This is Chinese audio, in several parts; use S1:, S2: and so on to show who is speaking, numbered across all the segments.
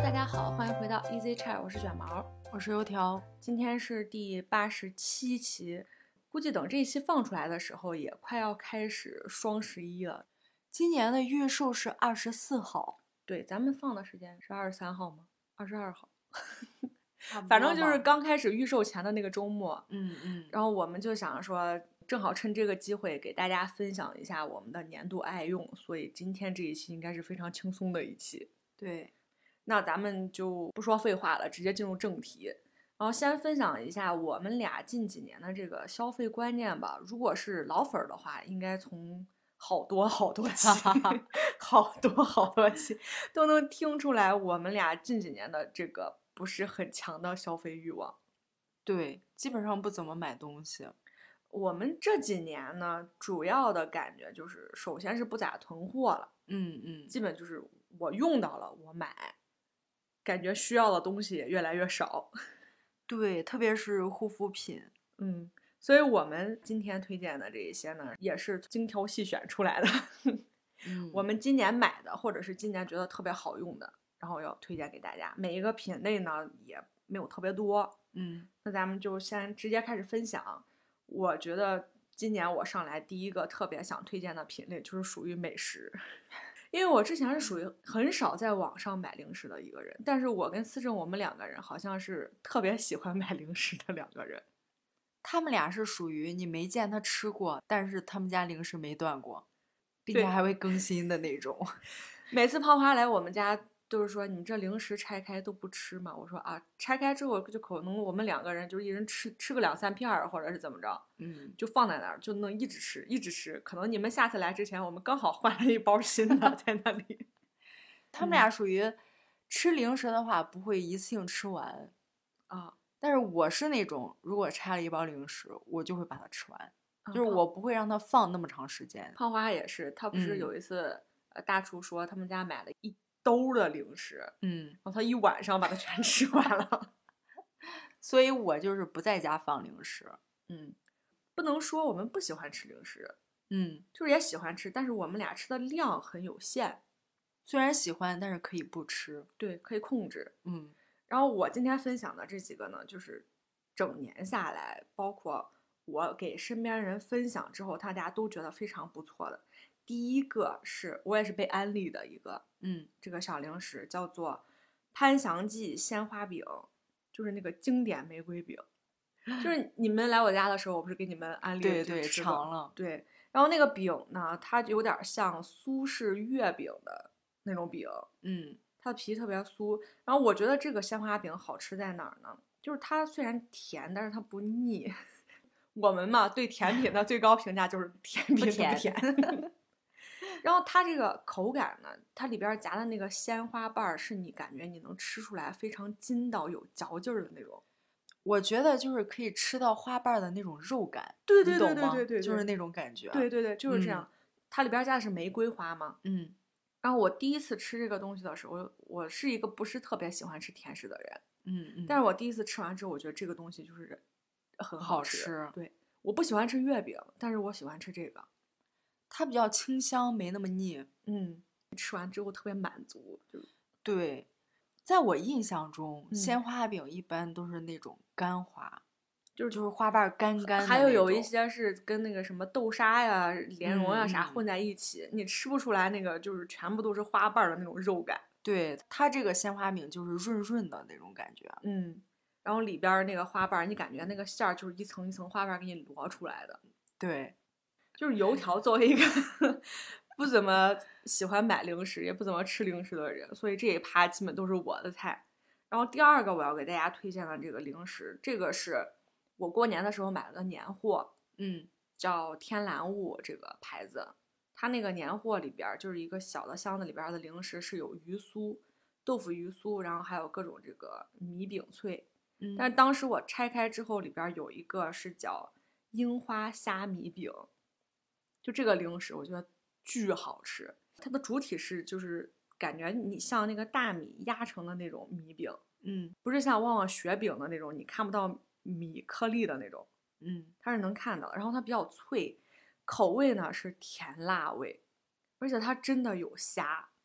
S1: 大家好，欢迎回到 Easy Chat， 我是卷毛，
S2: 我是油条。
S1: 今天是第87期，估计等这一期放出来的时候，也快要开始双11了。
S2: 今年的预售是24号，
S1: 对，咱们放的时间是23号吗？22号，
S2: 反
S1: 反正就是刚开始预售前的那个周末。
S2: 然
S1: 后我们就想说，正好趁这个机会给大家分享一下我们的年度爱用，所以今天这一期应该是非常轻松的一期。
S2: 对，
S1: 那咱们就不说废话了，直接进入正题。然后先分享一下我们俩近几年的这个消费观念吧。如果是老粉的话，应该从好多期好多期都能听出来我们俩近几年的这个不是很强的消费欲望。
S2: 对，基本上不怎么买东西。
S1: 我们这几年呢，主要的感觉就是首先是不咋囤货了。基本就是我用到了我买，感觉需要的东西也越来越少。
S2: 对，特别是护肤品。
S1: 所以我们今天推荐的这一些呢，也是精挑细选出来的。我们今年买的，或者是今年觉得特别好用的，然后要推荐给大家。每一个品类呢也没有特别多。那咱们就先直接开始分享。我觉得今年我上来第一个特别想推荐的品类就是属于美食。因为我之前是属于很少在网上买零食的一个人，但是我跟思政我们两个人好像是特别喜欢买零食的两个人。
S2: 他们俩是属于你没见他吃过，但是他们家零食没断过，并且还会更新的那种。
S1: 每次泡花来我们家都是说，你这零食拆开都不吃吗？我说啊，拆开之后就可能我们两个人就一人吃个2-3片，或者是怎么着，就放在那儿就能一直吃。可能你们下次来之前，我们刚好换了一包新的在那里。
S2: 他们俩属于吃零食的话不会一次性吃完
S1: 啊，
S2: 但是我是那种如果拆了一包零食，我就会把它吃完，就是我不会让它放那么长时间。
S1: 胖花也是，他不是有一次大厨说他们家买了1兜的零食，然后他一晚上把它全吃完了。
S2: 所以我就是不在家放零食。
S1: 不能说我们不喜欢吃零食，就是也喜欢吃，但是我们俩吃的量很有限。
S2: 虽然喜欢，但是可以不吃。
S1: 对，可以控制。然后我今天分享的这几个呢，就是整年下来，包括我给身边人分享之后，大家都觉得非常不错的。第一个是我也是被安利的一个，这个小零食叫做潘祥记鲜花饼，就是那个经典玫瑰饼。就是你们来我家的时候，我不是给你们安利
S2: 对尝了。
S1: 对，然后那个饼呢，它有点像苏式月饼的那种饼，它的皮特别酥。然后我觉得这个鲜花饼好吃在哪儿呢？就是它虽然甜，但是它不腻。我们嘛，对甜品的最高评价就是甜品不甜。然后它这个口感呢，它里边夹的那个鲜花瓣是你感觉你能吃出来非常筋道有嚼劲儿的那种。
S2: 我觉得就是可以吃到花瓣的那种肉感。
S1: 对，
S2: 就是那种感觉。
S1: 对，就是这样。它里边加的是玫瑰花嘛。然后我第一次吃这个东西的时候，我是一个不是特别喜欢吃甜食的人。但是我第一次吃完之后，我觉得这个东西就是很好吃。对，我不喜欢吃月饼，但是我喜欢吃这个。
S2: 它比较清香，没那么腻。
S1: 吃完之后特别满足。
S2: 对，在我印象中，鲜花饼一般都是那种干花，就是花瓣干干的。
S1: 还有一些是跟那个什么豆沙呀、莲蓉呀啥混在一起，你吃不出来那个就是全部都是花瓣的那种肉感。
S2: 对，它这个鲜花饼就是润润的那种感觉。
S1: 然后里边那个花瓣，你感觉那个馅儿就是一层一层花瓣给你摞出来的。
S2: 对，
S1: 就是油条作为一个不怎么喜欢买零食也不怎么吃零食的人，所以这一趴基本都是我的菜。然后第二个我要给大家推荐的这个零食，这个是我过年的时候买了个年货，叫天蓝物这个牌子。它那个年货里边就是一个小的箱子里边的零食是有鱼酥、豆腐鱼酥，然后还有各种这个米饼脆。但是当时我拆开之后，里边有一个是叫樱花虾米饼，就这个零食我觉得巨好吃。它的主体是就是感觉你像那个大米压成的那种米饼，不是像旺旺雪饼的那种你看不到米颗粒的那种，它是能看到。然后它比较脆，口味呢是甜辣味，而且它真的有虾，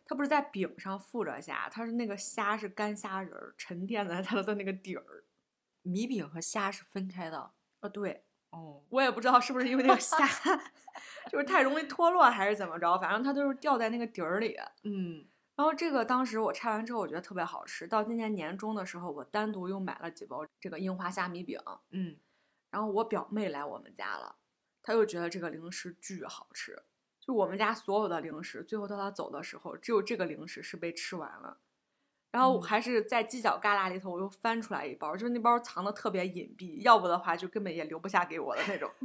S1: 它不是在饼上附着虾，它是那个虾是干虾仁儿沉淀在它的那个底儿。
S2: 米饼和虾是分开的。
S1: 对。
S2: 哦，
S1: 我也不知道是不是因为那个虾就是太容易脱落还是怎么着，反正它都是掉在那个底儿里。然后这个当时我拆完之后，我觉得特别好吃。到今年年中的时候，我单独又买了几包这个樱花虾米饼。然后我表妹来我们家了，她又觉得这个零食巨好吃。就我们家所有的零食，最后到她走的时候，只有这个零食是被吃完了。然后还是在犄角旮旯里头，我又翻出来一包，就是那包藏的特别隐蔽，要不的话就根本也留不下给我的那种。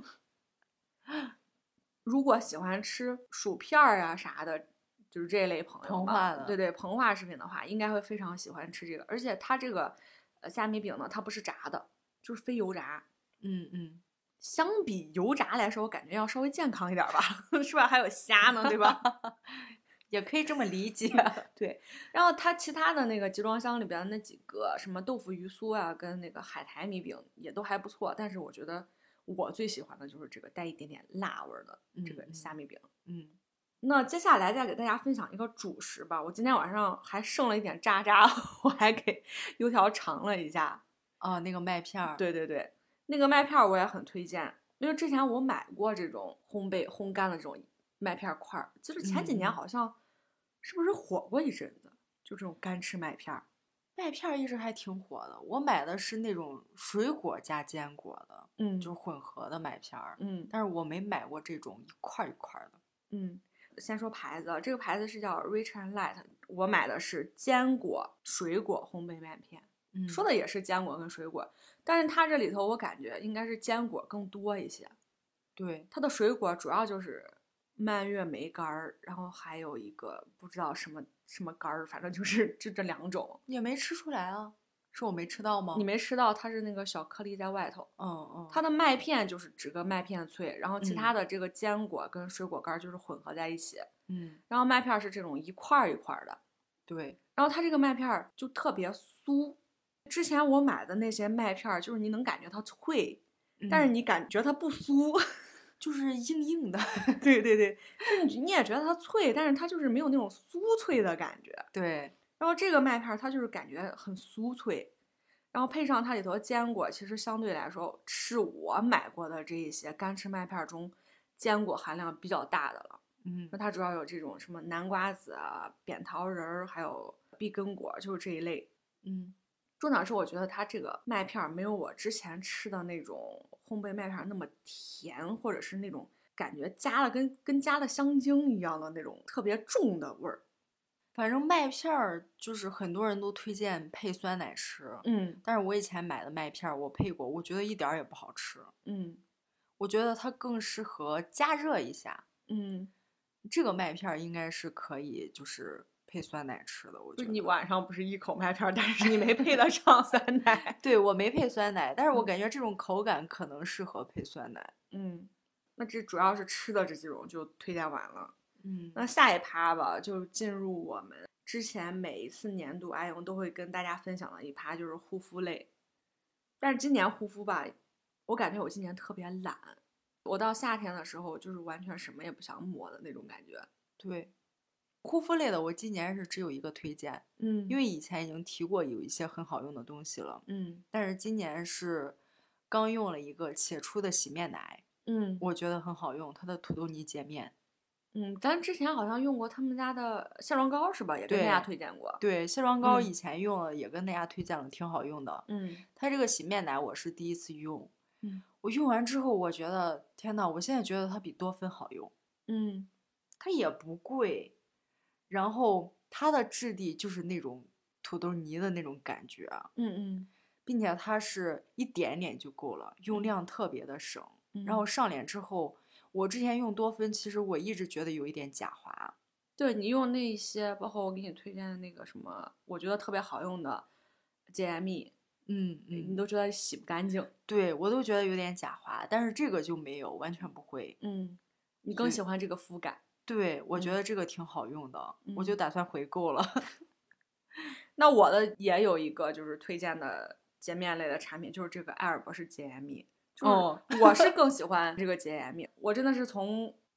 S1: 如果喜欢吃薯片啊啥的，就是这类朋友吧，对膨化食品的话，应该会非常喜欢吃这个。而且它这个虾米饼呢，它不是炸的，就是非油炸。相比油炸来说，我感觉要稍微健康一点吧，是吧？还有虾呢，对吧？
S2: 也可以这么理解。
S1: 对，然后它其他的那个集装箱里边的那几个什么豆腐鱼酥啊，跟那个海苔米饼也都还不错，但是我觉得我最喜欢的就是这个带一点点辣味的这个虾米饼。那接下来再给大家分享一个主食吧。我今天晚上还剩了一点渣渣，我还给油条尝了一下。
S2: 那个麦片儿。
S1: 对对对，那个麦片我也很推荐，因为之前我买过这种烘干的这种麦片块儿，就是前几年好像是不是火过一阵子，就这种干吃麦片。
S2: 麦片一直还挺火的，我买的是那种水果加坚果的，就是混合的麦片儿。但是我没买过这种一块一块的。
S1: 先说牌子，这个牌子是叫 Rich and Light， 我买的是坚果水果烘焙麦片。说的也是坚果跟水果，但是它这里头我感觉应该是坚果更多一些。
S2: 对，
S1: 它的水果主要就是蔓越莓干儿，然后还有一个不知道什么干儿，反正就这两种。
S2: 也没吃出来啊，是我没吃到吗？
S1: 你没吃到，它是那个小颗粒在外头。它的麦片就是整个麦片脆，然后其他的这个坚果跟水果干就是混合在一起。然后麦片是这种一块一块的。
S2: 对，
S1: 然后它这个麦片就特别酥。之前我买的那些麦片就是你能感觉它脆，但是你感觉它不酥，
S2: 就是硬硬的。
S1: 对对对，就你也觉得它脆，但是它就是没有那种酥脆的感觉。
S2: 对，
S1: 然后这个麦片它就是感觉很酥脆，然后配上它里头坚果，其实相对来说是我买过的这一些干吃麦片中坚果含量比较大的了。那它主要有这种什么南瓜子啊、扁桃仁还有碧根果，就是这一类。重点是我觉得它这个麦片没有我之前吃的那种烘焙麦片那么甜，或者是那种感觉加了跟加了香精一样的那种特别重的味儿。
S2: 反正麦片就是很多人都推荐配酸奶吃。但是我以前买的麦片我配过，我觉得一点也不好吃。我觉得它更适合加热一下。这个麦片应该是可以就是配酸奶吃的。我觉得
S1: 你晚上不是一口麦片，但是你没配得上酸奶。
S2: 对，我没配酸奶，但是我感觉这种口感可能适合配酸奶。
S1: 那这主要是吃的这几种就推荐完了。那下一趴吧，就进入我们之前每一次年度爱用都会跟大家分享的一趴，就是护肤类。但是今年护肤吧，我感觉我今年特别懒。我到夏天的时候就是完全什么也不想抹的那种感觉。
S2: 对，护肤类的我今年是只有一个推荐。因为以前已经提过有一些很好用的东西了。但是今年是刚用了一个且出的洗面奶。我觉得很好用，它的土豆泥洁面。
S1: 咱之前好像用过他们家的卸妆膏是吧？也跟大家推荐过。
S2: 对，卸妆膏以前用了，也跟大家推荐了，挺好用的。它这个洗面奶我是第一次用。我用完之后，我觉得天呐，我现在觉得它比多芬好用。它也不贵，然后它的质地就是那种土豆泥的那种感觉。并且它是一点点就够了，用量特别的省。然后上脸之后，我之前用多芬，其实我一直觉得有一点假滑。
S1: 对，你用那些，包括我给你推荐的那个什么，我觉得特别好用的洁颜蜜，你都觉得洗不干净。
S2: 对，我都觉得有点假滑，但是这个就没有，完全不会。
S1: 你更喜欢这个肤感。
S2: 对，我觉得这个挺好用的。我就打算回购了。
S1: 那我的也有一个就是推荐的洁面类的产品，就是这个瑷尔博士洁颜蜜。就是我是更喜欢这个洁颜蜜。我真的是从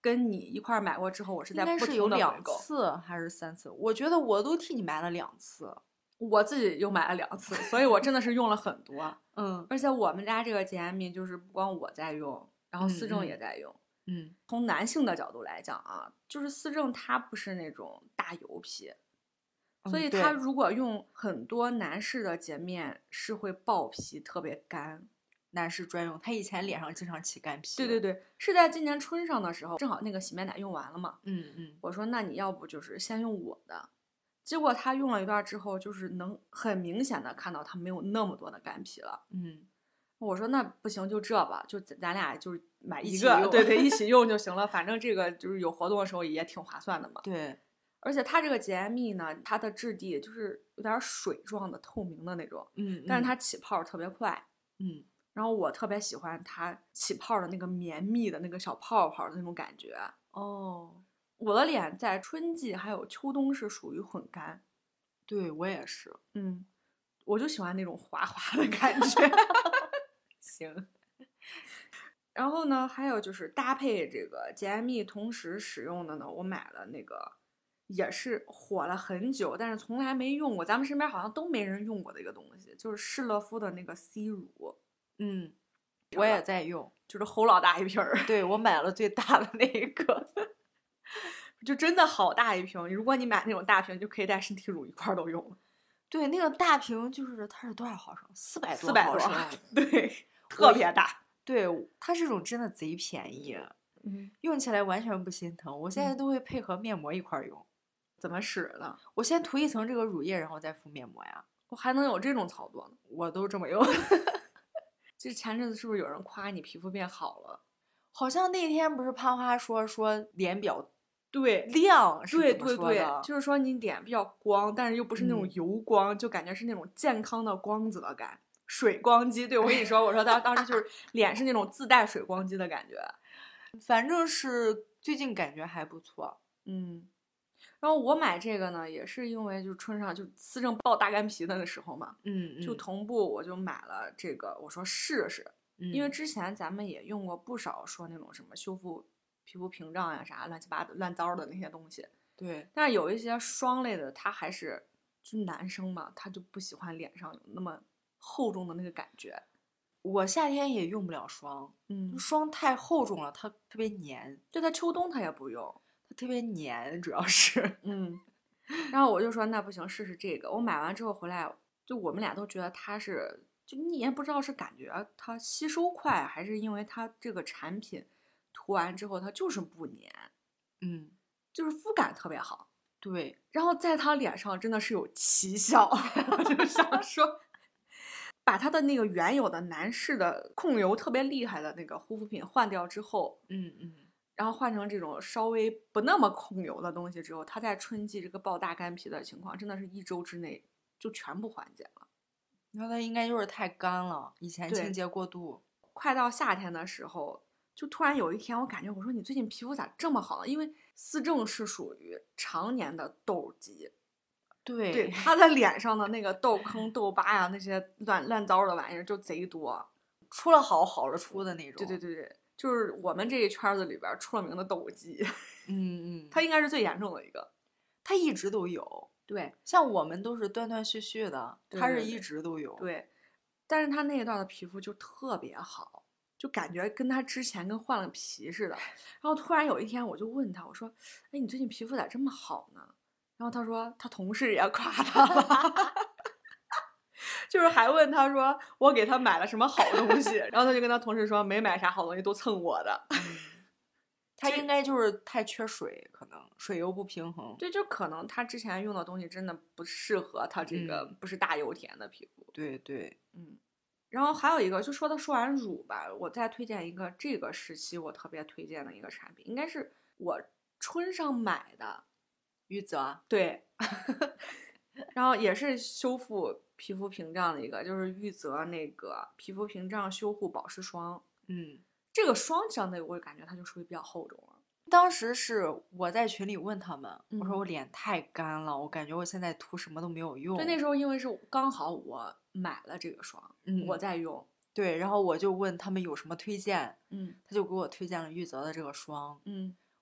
S1: 跟你一块买过之后，我是在不
S2: 应该是有
S1: 停的
S2: 2次还是3次？我觉得我都替你买了2次，
S1: 我自己又买了2次，所以我真的是用了很多。
S2: 而
S1: 且我们家这个洁颜蜜就是不光我在用，然后思政也在用。从男性的角度来讲啊，就是思政它不是那种大油皮，所以它如果用很多男士的洁面是会爆皮，特别干。
S2: 男士专用，他以前脸上经常起干皮。
S1: 对对对，是在今年春上的时候，正好那个洗面奶用完了嘛。我说那你要不就是先用我的，结果他用了一段之后，就是能很明显的看到他没有那么多的干皮了。我说那不行，就这吧，就咱俩就是买一个，对对，一起用就行了。反正这个就是有活动的时候也挺划算的嘛。
S2: 对，
S1: 而且它这个洁颜蜜呢，它的质地就是有点水状的、透明的那种。但是它起泡特别快。然后我特别喜欢它起泡的那个绵密的那个小泡泡的那种感觉。我的脸在春季还有秋冬是属于混干。
S2: 对，我也是。
S1: 我就喜欢那种滑滑的感觉。
S2: 行。
S1: 然后呢，还有就是搭配这个洁颜蜜同时使用的呢，我买了那个也是火了很久，但是从来没用过，咱们身边好像都没人用过的一个东西，就是施乐肤的那个 C 乳。
S2: 我也在用，
S1: 就是齁老大一瓶儿。
S2: 对，我买了最大的那一个。
S1: 就真的好大一瓶，如果你买那种大瓶，就可以带身体乳一块都用了。
S2: 对，那个大瓶就是它是多少毫升？400多毫升。
S1: 对，特别大。
S2: 对，它这种真的贼便宜。用起来完全不心疼。我现在都会配合面膜一块用。
S1: 怎么使呢？
S2: 我先涂一层这个乳液，然后再敷面膜呀。
S1: 我还能有这种操作呢？
S2: 我都这么用。
S1: 其实前阵子是不是有人夸你皮肤变好了？
S2: 好像那天不是潘花说脸比较
S1: 亮，
S2: 对，
S1: 就是说你脸比较光，但是又不是那种油光，就感觉是那种健康的光泽感，水光肌。对，我跟你说，我说当时就是脸是那种自带水光肌的感觉。
S2: 反正是最近感觉还不错。
S1: 然后我买这个呢，也是因为就春上就思政爆大干皮的那时候嘛。就同步我就买了这个，我说试试。因为之前咱们也用过不少说那种什么修复皮肤屏障呀啥乱七八乱糟的那些东西。
S2: 对，
S1: 但是有一些霜类的，他还是就男生嘛，他就不喜欢脸上有那么厚重的那个感觉。
S2: 我夏天也用不了霜，霜太厚重了，它特别黏。
S1: 就它秋冬它也不用，
S2: 它特别黏，主要是。
S1: 然后我就说那不行，试试这个。我买完之后回来，就我们俩都觉得它是，就你也不知道是感觉它吸收快，还是因为它这个产品涂完之后它就是不粘，就是肤感特别好。
S2: 对，
S1: 然后在他脸上真的是有奇效。我就想说，把他的那个原有的男士的控油特别厉害的那个护肤品换掉之后，然后换成这种稍微不那么控油的东西之后，他在春季这个爆大干皮的情况，真的是1周之内就全部缓解了。
S2: 你说他应该就是太干了，以前清洁过度。
S1: 快到夏天的时候，就突然有一天，我感觉我说你最近皮肤咋这么好呢？因为思政是属于常年的痘肌。对，他的脸上的那个痘坑、痘疤呀，那些乱糟的玩意儿就贼多，
S2: 出了好了出的那种。
S1: 对，就是我们这一圈子里边出了名的痘肌。他应该是最严重的一个，
S2: 他一直都有。
S1: 对，
S2: 像我们都是断断续续的，他是一直都有。
S1: 对，但是他那一段的皮肤就特别好，就感觉跟他之前跟换了皮似的。然后突然有一天我就问他，我说：“哎，你最近皮肤咋这么好呢？”然后他说他同事也夸他了。就是还问他说我给他买了什么好东西，然后他就跟他同事说没买啥好东西，都蹭我的。
S2: 他应该就是太缺水，可能水油不平衡。
S1: 对，就可能他之前用的东西真的不适合他这个不是大油田的皮肤。
S2: 对，
S1: 然后还有一个，就说完乳吧，我再推荐一个这个时期我特别推荐的一个产品，应该是我春上买的
S2: 玉泽。
S1: 对。然后也是修复皮肤屏障的一个，就是玉泽那个皮肤屏障修护保湿霜。这个霜相对我感觉它就属于比较厚重了。
S2: 当时是我在群里问他们，我说我脸太干了，我感觉我现在涂什么都没有用。
S1: 对，那时候因为是刚好我买了这个霜，我在用。
S2: 对，然后我就问他们有什么推荐，他就给我推荐了玉泽的这个霜。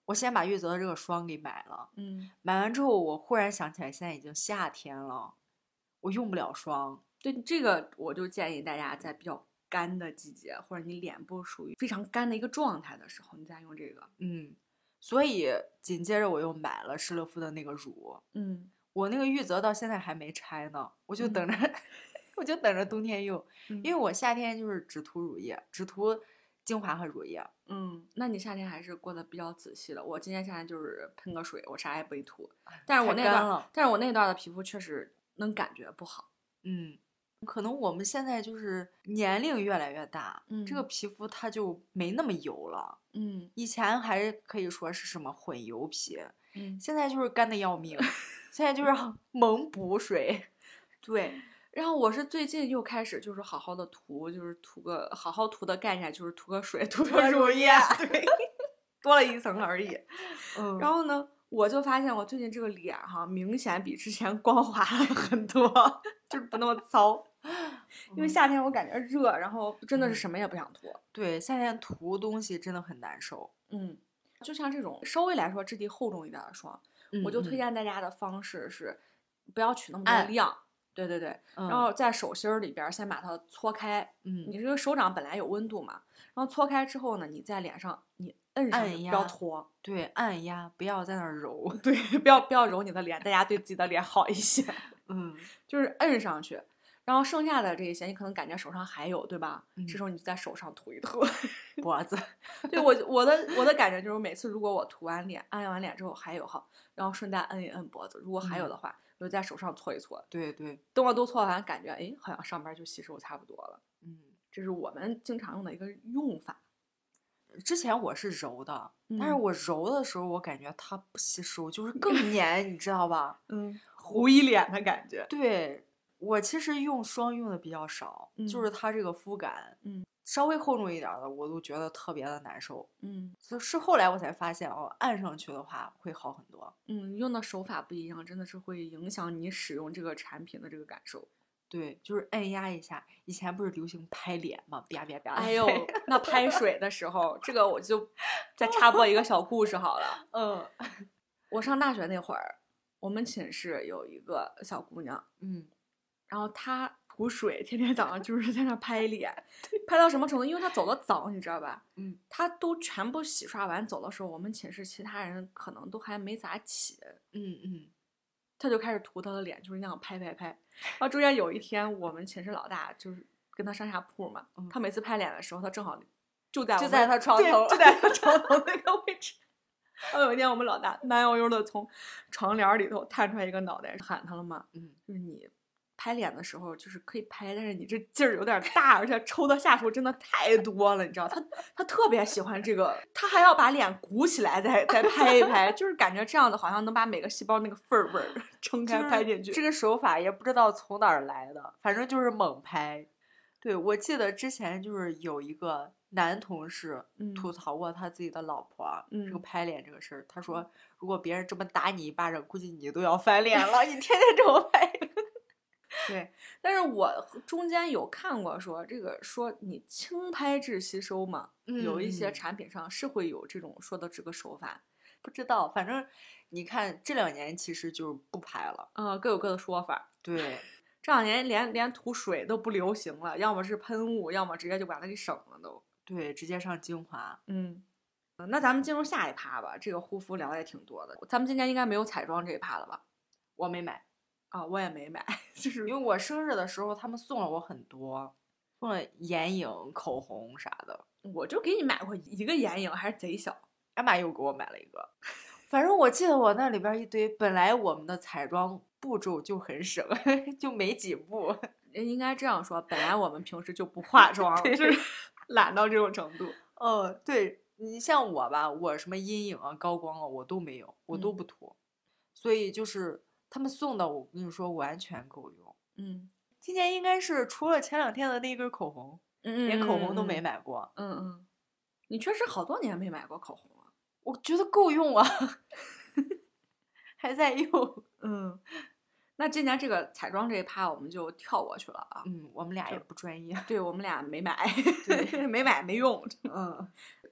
S2: 我先把玉泽的这个霜给买了，买完之后我忽然想起来，现在已经夏天了，我用不了霜。
S1: 对，这个我就建议大家在比较干的季节，或者你脸部属于非常干的一个状态的时候，你再用这个。
S2: 所以紧接着我又买了施乐肤的那个乳。我那个玉泽到现在还没拆呢，我就等着，我就等着冬天用，因为我夏天就是只涂乳液，只涂精华和乳液。
S1: 那你夏天还是过得比较仔细的。我今年夏天就是喷个水，我啥也不涂。但是我那段的皮肤确实能感觉不好。
S2: 可能我们现在就是年龄越来越大，这个皮肤它就没那么油了。以前还可以说是什么混油皮，现在就是干的要命，现在就是猛补水。
S1: 对，然后我是最近又开始就是好好的涂，就是好好涂的概念就是涂个水，涂个乳液，对，多了一层而已。然后呢，我就发现我最近这个脸明显比之前光滑了很多，就是不那么糙。因为夏天我感觉热，然后真的是什么也不想涂。
S2: 对，夏天涂东西真的很难受。
S1: 就像这种稍微来说质地厚重一点的霜，我就推荐大家的方式是不要取那么多量。对，然后在手心里边先把它搓开。你这个手掌本来有温度嘛，然后搓开之后呢，你在脸上你摁上去，不要搓。
S2: 对，按压，不要在那儿揉。
S1: 对，不要揉你的脸，大家对自己的脸好一些。就是摁上去。然后剩下的这些，你可能感觉手上还有，对吧？这时候你就在手上涂一涂
S2: 脖子。
S1: 对，我的感觉就是每次如果我涂完脸，按完脸之后还有然后顺带摁一摁脖子，如果还有的话，我就在手上搓一搓。
S2: 对，
S1: 等我都搓完，感觉好像上边就吸收差不多了。这是我们经常用的一个用法。
S2: 之前我是揉的，但是我揉的时候我感觉它不吸收，就是更黏，你知道吧？
S1: 糊一脸的感觉。
S2: 对。我其实用霜用的比较少，就是它这个肤感，稍微厚重一点的我都觉得特别的难受。是后来我才发现按上去的话会好很多。
S1: 用的手法不一样，真的是会影响你使用这个产品的这个感受。
S2: 对，就是按压一下。以前不是流行拍脸吗？啪啪啪。
S1: 哎呦，那拍水的时候，这个我就再插播一个小故事好了。我上大学那会儿，我们寝室有一个小姑娘，然后她涂水，天天早上就是在那拍脸，拍到什么程度？因为她走的早，你知道吧？她都全部洗刷完走的时候，我们寝室其他人可能都还没咋起。她就开始涂她的脸，就是那样拍。然后中间有一天，我们寝室老大就是跟她上下铺嘛，她每次拍脸的时候，她正好就在
S2: 她床头，
S1: 就在她床头那个位置。然后有一天，我们老大慢悠悠的从床帘里头探出来一个脑袋，喊她了嘛，就是你拍脸的时候就是可以拍，但是你这劲儿有点大，而且抽的下数真的太多了，你知道？他特别喜欢这个，他还要把脸鼓起来再拍一拍，就是感觉这样子好像能把每个细胞那个味儿撑开拍进去。
S2: 这个手法也不知道从哪儿来的，反正就是猛拍。对，我记得之前就是有一个男同事吐槽过他自己的老婆，这个拍脸这个事儿。他说，如果别人这么打你一巴掌，估计你都要翻脸了。你天天这么拍。
S1: 对，但是我中间有看过说你轻拍至吸收嘛，有一些产品上是会有这种说的这个手法，
S2: 不知道，反正你看这2年其实就不拍了，
S1: 各有各的说法。
S2: 对，
S1: 这2年连涂水都不流行了，要么是喷雾，要么直接就把它给省了都。
S2: 对，直接上精华。
S1: 那咱们进入下一趴吧，这个护肤聊的也挺多的，咱们今年应该没有彩妆这一趴了吧？
S2: 我没买。
S1: 我也没买，就是
S2: 因为我生日的时候他们送了我很多，送了眼影、口红啥的。
S1: 我就给你买过一个眼影，还是贼小，
S2: 俺妈又给我买了一个。反正我记得我那里边一堆，本来我们的彩妆步骤就很省，就没几步。
S1: 应该这样说，本来我们平时就不化妆，就是懒到这种程度。
S2: 对，你像我吧，我什么阴影啊、高光啊，我都没有，我都不涂，所以就是他们送的，我跟你说完全够用。今年应该是除了前2天的那根口红，连口红都没买过。
S1: 你确实好多年没买过口红了，
S2: 我觉得够用啊，还在用。
S1: 那今年这个彩妆这一趴我们就跳过去了啊。
S2: 我们俩也不专业。
S1: 对，我们俩没买，对，没买没用。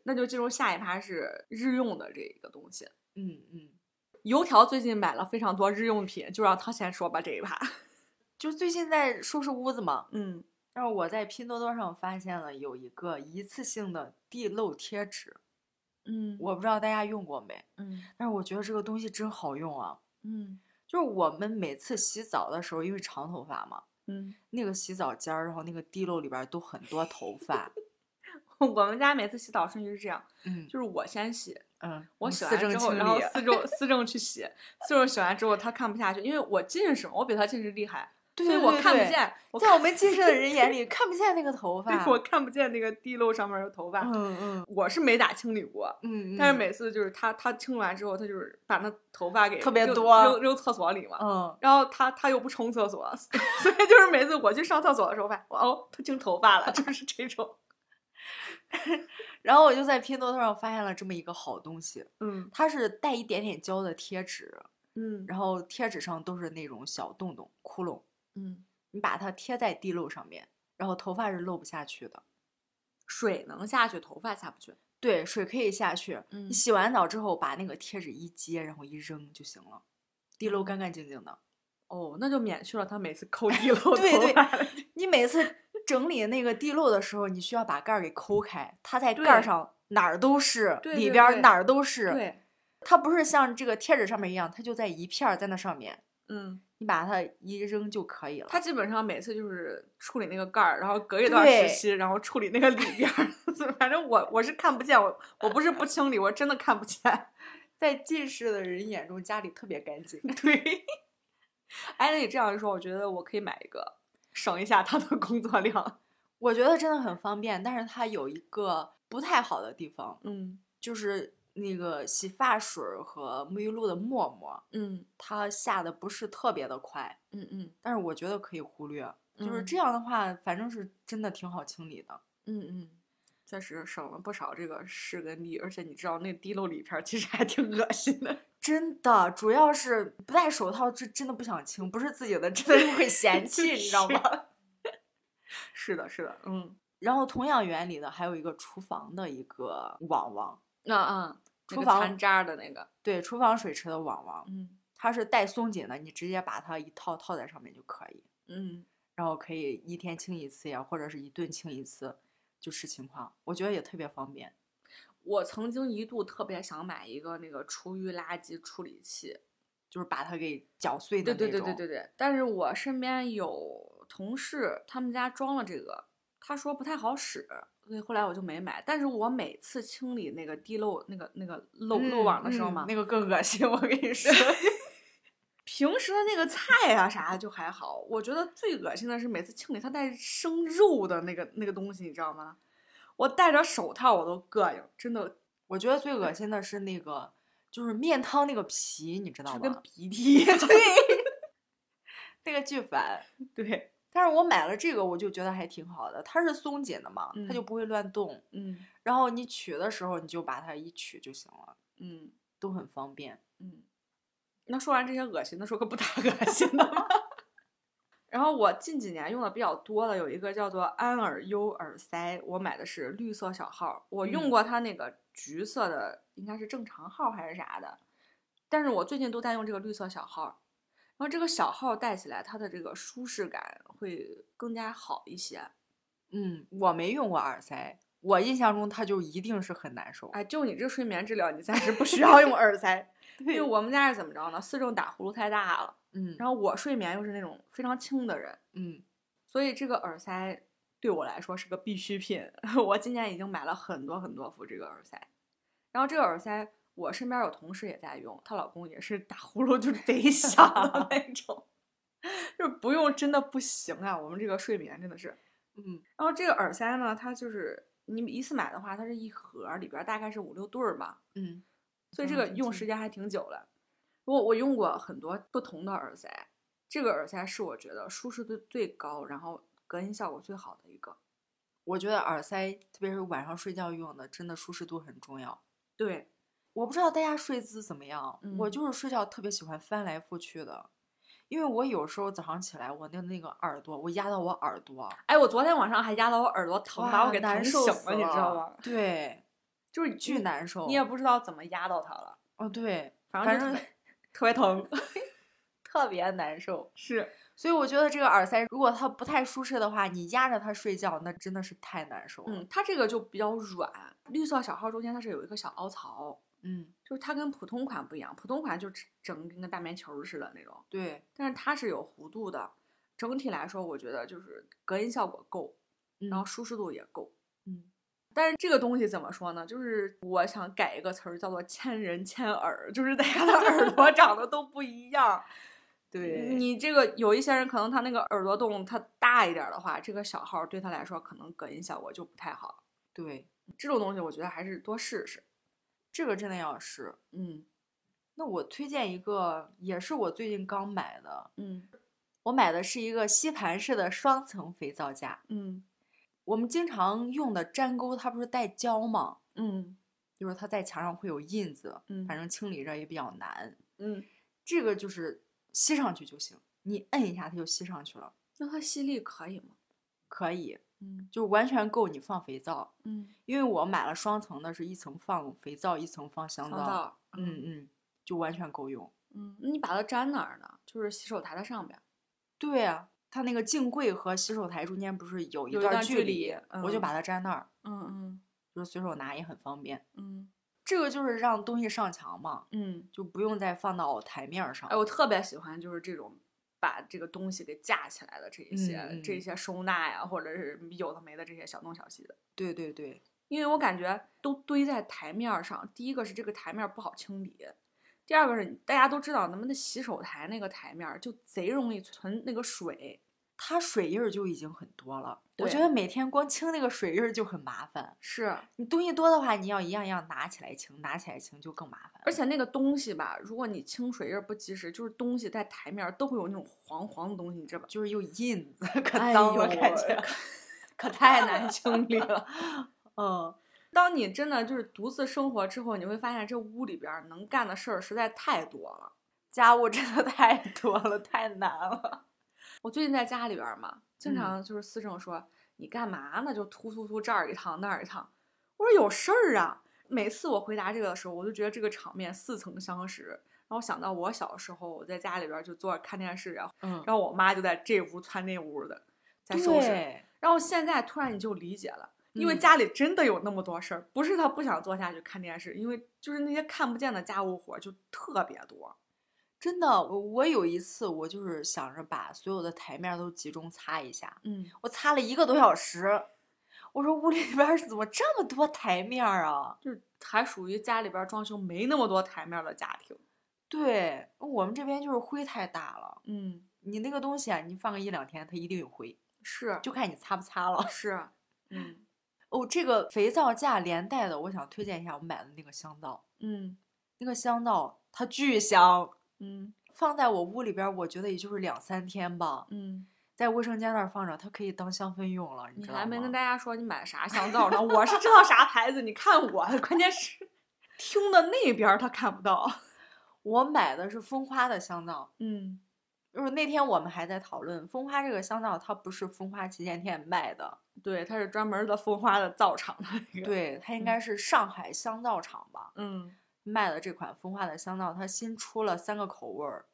S1: 那就进入下一趴是日用的这一个东西。
S2: 油
S1: 条最近买了非常多日用品，就让他先说吧这一趴。
S2: 就最近在收拾屋子嘛，但是我在拼多多上发现了有一个一次性的地漏贴纸，我不知道大家用过没，但是我觉得这个东西真好用啊，就是我们每次洗澡的时候，因为长头发嘛，那个洗澡间儿，然后那个地漏里边都很多头发。
S1: 我们家每次洗澡顺序是这样，就是我先洗，我洗完之后，然后思政去洗，思政洗完之后他看不下去，因为我近视嘛，我比他近视厉害。
S2: 对，
S1: 所以我看不见，
S2: 在我们近视的人眼里看不见那个头发，
S1: 我看不见那个地漏上面的头发。我是没咋清理过，但是每次就是他清完之后，他就是把那头发给
S2: 特别多
S1: 扔厕所里嘛，然后他又不冲厕所，所以就是每次我去上厕所的时候，他清头发了，就是这种。
S2: 然后我就在拼多多上发现了这么一个好东西，它是带一点点胶的贴纸，然后贴纸上都是那种小洞洞窟窿。你把它贴在地漏上面，然后头发是漏不下去的。
S1: 水能下去，头发下不去。
S2: 对，水可以下去。你洗完澡之后，把那个贴纸一接，然后一扔就行了，地漏干干净净的。
S1: 那就免去了他每次抠地漏。
S2: 对，你每次整理那个地漏的时候，你需要把盖儿给抠开，它在盖儿上哪儿都是，里边哪儿都是。
S1: 对，
S2: 它不是像这个贴纸上面一样，它就在一片在那上面。你把它一扔就可以了。
S1: 他基本上每次就是处理那个盖儿，然后隔一段时期，然后处理那个里边。反正我是看不见，我不是不清理，我真的看不见。
S2: 在近视的人眼中，家里特别干净。
S1: 对。哎，那你这样一说，我觉得我可以买一个，省一下他的工作量。
S2: 我觉得真的很方便，但是它有一个不太好的地方，就是那个洗发水和沐浴露的沫沫，它下的不是特别的快，但是我觉得可以忽略，就是这样的话，反正是真的挺好清理的，
S1: 确实省了不少这个事跟力，而且你知道那地漏里片其实还挺恶心的，
S2: 真的，主要是不戴手套是真的不想清，不是自己的真的是会嫌弃，你知道吗？
S1: 是的，是的，
S2: 然后同样原理的还有一个厨房的一个网网，
S1: 厨房残渣的那个，
S2: 对，厨房水池的网网，它是带松紧的，你直接把它一套在上面就可以，然后可以一天清一次呀，或者是一顿清一次，就视情况，我觉得也特别方便。
S1: 我曾经一度特别想买一个那个厨余垃圾处理器，
S2: 就是把它给搅碎的那种。
S1: 对。但是我身边有同事，他们家装了这个，他说不太好使，所以后来我就没买。但是我每次清理那个地漏、那个漏网的时候嘛，
S2: 那个更恶心，我跟你说。
S1: 平时的那个菜啊啥就还好，我觉得最恶心的是每次清理它带生肉的那个东西，你知道吗？我戴着手套我都膈应，真的。
S2: 我觉得最恶心的是那个，就是面汤那个皮，你知道吗？
S1: 跟鼻涕。
S2: 对，那个巨烦。
S1: 对，
S2: 但是我买了这个，我就觉得还挺好的，它是松紧的嘛，它就不会乱动。然后你取的时候，你就把它一取就行了。都很方便。
S1: 那说完这些恶心的，说个不太恶心的吧。然后我近几年用的比较多的有一个叫做安耳优耳塞，我买的是绿色小号，我用过它那个橘色的，应该是正常号还是啥的，但是我最近都在用这个绿色小号，然后这个小号戴起来它的这个舒适感会更加好一些。
S2: 我没用过耳塞，我印象中它就一定是很难受。
S1: 哎，就你这睡眠质量，你暂时不需要用耳塞。因为我们家是怎么着呢？思政打呼噜太大了，然后我睡眠又是那种非常轻的人，所以这个耳塞对我来说是个必需品。我今年已经买了很多很多副这个耳塞，然后这个耳塞我身边有同事也在用，她老公也是打呼噜就贼响的那种，就是不用真的不行啊，我们这个睡眠真的是，然后这个耳塞呢，它就是你一次买的话，它是一盒，里边大概是5、6对吧，所以这个用时间还挺久了。我用过很多不同的耳塞，这个耳塞是我觉得舒适度最高，然后隔音效果最好的一个。
S2: 我觉得耳塞，特别是晚上睡觉用的，真的舒适度很重要。
S1: 对，
S2: 我不知道大家睡姿怎么样，我就是睡觉特别喜欢翻来覆去的，因为我有时候早上起来，我的那个耳朵，我压到我耳朵，
S1: 哎，我昨天晚上还压到我耳朵疼，把我给疼醒了，你知道吗？
S2: 对。
S1: 就是
S2: 巨难受，
S1: 你也不知道怎么压到它了。
S2: 哦，对，
S1: 反正特别疼，
S2: 特别难受。
S1: 是，
S2: 所以我觉得这个耳塞如果它不太舒适的话，你压着它睡觉，那真的是太难受了。
S1: 它这个就比较软，绿色小号中间它是有一个小凹槽，就是它跟普通款不一样，普通款就整跟个大棉球似的那种。
S2: 对，
S1: 但是它是有弧度的。整体来说，我觉得就是隔音效果够，然后舒适度也够。但是这个东西怎么说呢？就是我想改一个词儿，叫做千人千耳，就是大家的耳朵长得都不一样。
S2: 对，
S1: 你这个有一些人可能他那个耳朵洞它大一点的话，这个小号对他来说可能隔音效果就不太好。
S2: 对，
S1: 这种东西我觉得还是多试试。
S2: 这个真的要试。那我推荐一个，也是我最近刚买的。我买的是一个吸盘式的双层肥皂架。我们经常用的粘钩，它不是带胶吗？就是它在墙上会有印子，反正清理着也比较难。这个就是吸上去就行，你摁一下它就吸上去了。
S1: 那它吸力可以吗？
S2: 可以，就完全够你放肥皂。因为我买了双层的，是一层放肥皂，一层放香皂。就完全够用。
S1: 那你把它粘哪儿呢？就是洗手台的上边。
S2: 对啊，它那个镜柜和洗手台中间不是有一
S1: 段
S2: 距
S1: 离，
S2: 我就把它粘那儿。就是随手拿也很方便。这个就是让东西上墙嘛。就不用再放到台面上。
S1: 哎，我特别喜欢就是这种把这个东西给架起来的这一些，这些收纳呀，或者是有的没的这些小东小西的。
S2: 对对对，
S1: 因为我感觉都堆在台面上，第一个是这个台面不好清理。第二个是大家都知道咱们的洗手台那个台面就贼容易存那个水，
S2: 它水印就已经很多了。我觉得每天光清那个水印就很麻烦。
S1: 是
S2: 你东西多的话，你要一样一样拿起来清，拿起来清就更麻烦。
S1: 而且那个东西吧，如果你清水印不及时，就是东西在台面都会有那种黄黄的东西，你知道吧？
S2: 就是有印子，可脏了，感觉
S1: 可太难清理了。当你真的就是独自生活之后，你会发现这屋里边能干的事儿实在太多了，
S2: 家务真的太多了，太难了。
S1: 我最近在家里边嘛，经常就是思政说、你干嘛呢？就突这儿一趟那儿一趟。我说有事儿啊。每次我回答这个的时候，我就觉得这个场面似曾相识。然后想到我小时候，我在家里边就坐着看电视，然后我妈就在这屋窜那屋的在收拾。然后现在突然你就理解了。因为家里真的有那么多事儿，不是他不想坐下去看电视，因为就是那些看不见的家务活就特别多。
S2: 真的，我有一次我就是想着把所有的台面都集中擦一下，我擦了1个多小时。我说屋里边怎么这么多台面啊？
S1: 就是还属于家里边装修没那么多台面的家庭。
S2: 对，我们这边就是灰太大了。你那个东西啊，你放个1、2天，它一定有灰。
S1: 是，
S2: 就看你擦不擦了。
S1: 是，
S2: 这个肥皂架连带的，我想推荐一下我买的那个香皂。那个香皂它巨香。放在我屋里边，我觉得也就是2、3天吧。在卫生间那儿放着，它可以当香氛用了。你知道吗？
S1: 还没跟大家说你买啥香皂呢？我是知道啥牌子，你看我，关键是听的那边他看不到。
S2: 我买的是蜂花的香皂。就是那天我们还在讨论蜂花这个香皂，它不是蜂花旗舰店卖的。
S1: 对，它是专门的蜂花的皂厂的那个。
S2: 对，它应该是上海香皂厂吧。卖的这款蜂花的香皂，它新出了3个口味儿。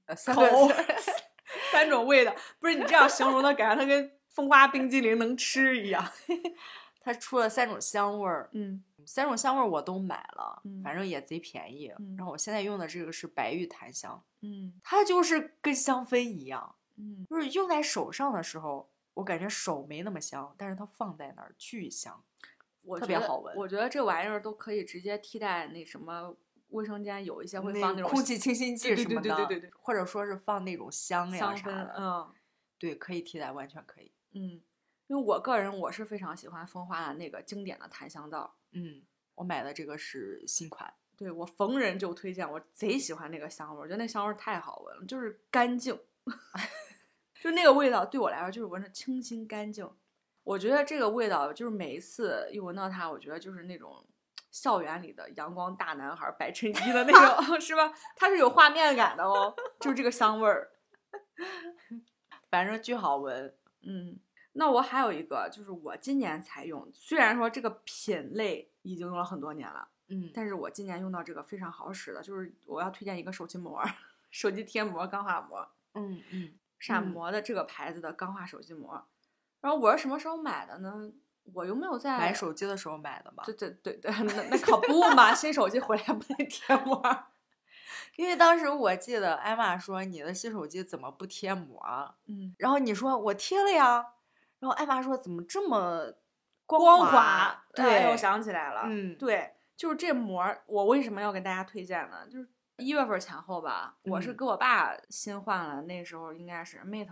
S1: 3种味道，不是你这样形容的，感觉它跟蜂花冰激凌能吃一样。
S2: 它出了3种香味儿。3种香味儿我都买了，反正也贼便宜。然后我现在用的这个是白玉檀香。它就是跟香氛一样。就是用在手上的时候，我感觉手没那么香，但是它放在那儿巨香，特别好闻。
S1: 我觉得这玩意儿都可以直接替代那什么卫生间有一些会放那种
S2: 空气清新剂什么的，
S1: 对，
S2: 或者说是放那种香呀
S1: 啥的。
S2: 对，可以替代，完全可以。
S1: 因为我个人我是非常喜欢蜂花的那个经典的檀香皂。
S2: 我买的这个是新款。
S1: 对，我逢人就推荐，我贼喜欢那个香味，我觉得那香味太好闻了，就是干净。就那个味道对我来说就是闻着清新干净。我觉得这个味道就是每一次一闻到它，我觉得就是那种校园里的阳光大男孩白衬衣的那种是吧？它是有画面感的哦，就是这个香味儿。
S2: 反正巨好闻。
S1: 那我还有一个，就是我今年才用，虽然说这个品类已经用了很多年了，但是我今年用到这个非常好使的，就是我要推荐一个手机膜，手机贴膜钢化膜，闪膜的这个牌子的钢化手机膜。然后我是什么时候买的呢？我有没有在
S2: 买手机的时候买的吧？
S1: 对，那可不嘛，新手机回来不得贴膜。
S2: 因为当时我记得艾玛说你的新手机怎么不贴膜？然后你说我贴了呀，然后艾玛说怎么这么
S1: 光
S2: 滑？对，
S1: 我想起来了，对，就是这膜，我为什么要跟大家推荐呢？就是1月份前后吧，我是给我爸新换了，那时候应该是 Mate